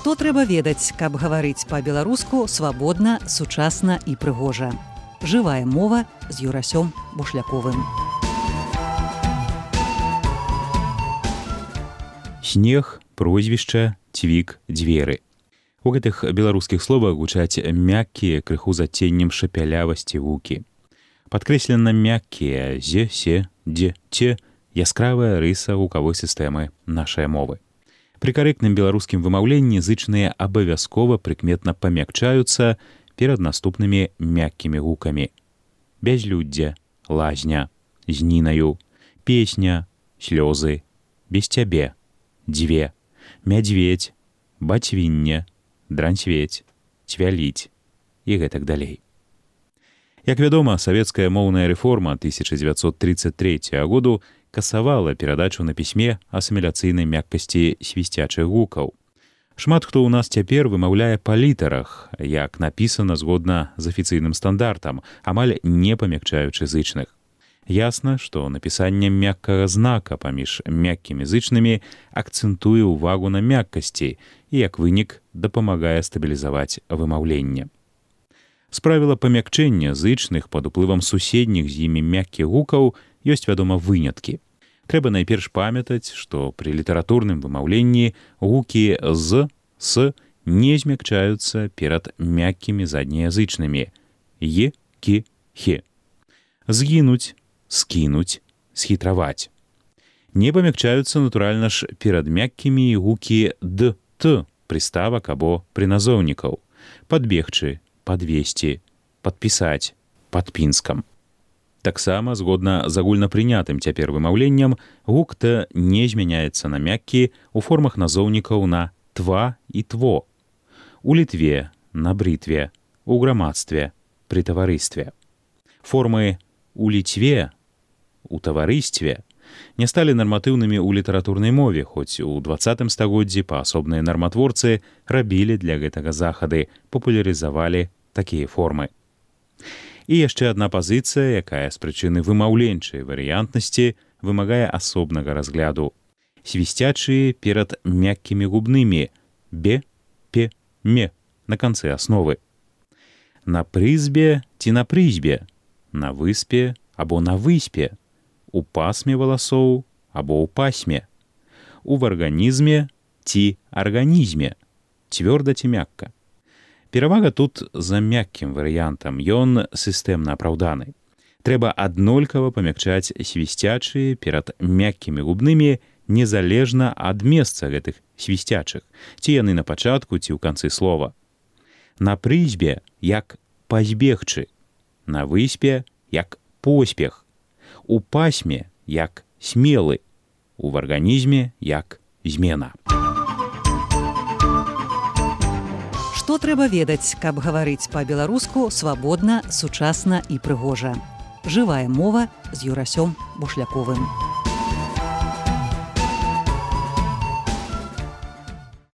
Што трэба ведаць, каб гаварыць па-беларуску свабодна, сучасна і прыгожа. Жывая мова з Юрасём Бушляковым. Снег, прозвішча, цвік, дзверы. У гэтых беларускіх словах гучаць мяккія, крыху з адценнем шапялявасці гукі. Падкрэслена мяккія з, се, дзе, це, яскравая рыса гукавой сістэмы нашай мовы. Пры карэктным беларускім вымаўленні зычныя абавязкова прыкметна памякчаюцца перад наступнымі мяккімі гукамі. Бязлюддзе, лазня, з нінаю, песня, слёзы, без цябе, дзве, мядзведзь, бацьвінне, дранцвець, цвяліць і гэтак далей. Як вядома, савецкая моўная рэформа 1933 году касавала перадачу на пісьме асіміляцыйнай мяккасці свісцячых гукаў. Шмат хто ў нас цяпер вымаўляе па літарах, як напісана згодна з афіцыйным стандартам, амаль не памякчаючы зычных. Ясна, што напісанне мяккага знака паміж мяккімі зычнымі акцэнтуе ўвагу на мяккасці і, як вынік, дапамагае стабілізаваць вымаўленне. З правіла памякчэння зычных пад уплывам суседніх з імі мяккіх гукаў ёсць, вядома, выняткі. Трэба найперш памятаць, што пры літаратурным вымаўленні гукі з, с не змякчаюцца перад мяккімі заднеязычнымі е, кі, хе. Згінуць, скінуць, схітраваць. Не памякчаюцца, натуральна ж, перад мяккімі гукі д, т, прыставак або прыназоўнікаў. Падбегчы, падвесці, падпісаць, падпінскам. Таксама, згодна з агульнапрынятым цяпер вымаўленнем, гук т не змяняецца на мяккі ў формах назоўнікаў на тва і тво. У літве, на брытве, у грамадстве, пры таварыстве. Формы у ліцве, у таварыстве не сталі нарматыўнымі ў літаратурнай мове, хоць у 20 стагоддзі паасобныя нарматворцы рабілі для гэтага захады, папулярызавалі такія формы. І яшчэ адна пазіцыя, якая з прычыны вымаўленчай варыянтнасці вымагае асобнага разгляду. Свісцячыя перад мяккімі губнымі бе, пе, ме на канцы асновы. На прызбе ці на прызбе, на выспе або на выспе, у пасме валасоў або ў пасме, у арганізме ці арганізме, цвёрда ці мякка. Перавага тут за мяккім варыянтам, ён сістэмна апраўданы. Трэба аднолькава памякчаць свісцячыя перад мяккімі губнымі незалежна ад месца гэтых свісцячых, ці яны на пачатку, ці ў канцы слова. На прызбе як пазбегчы, на выспе як поспех, у пасме як смелы, у арганізме як змена. Што трэба ведаць, каб гаварыць па-беларуску свабодна, сучасна і прыгожа. Жывая мова з Юрасём Бушляковым.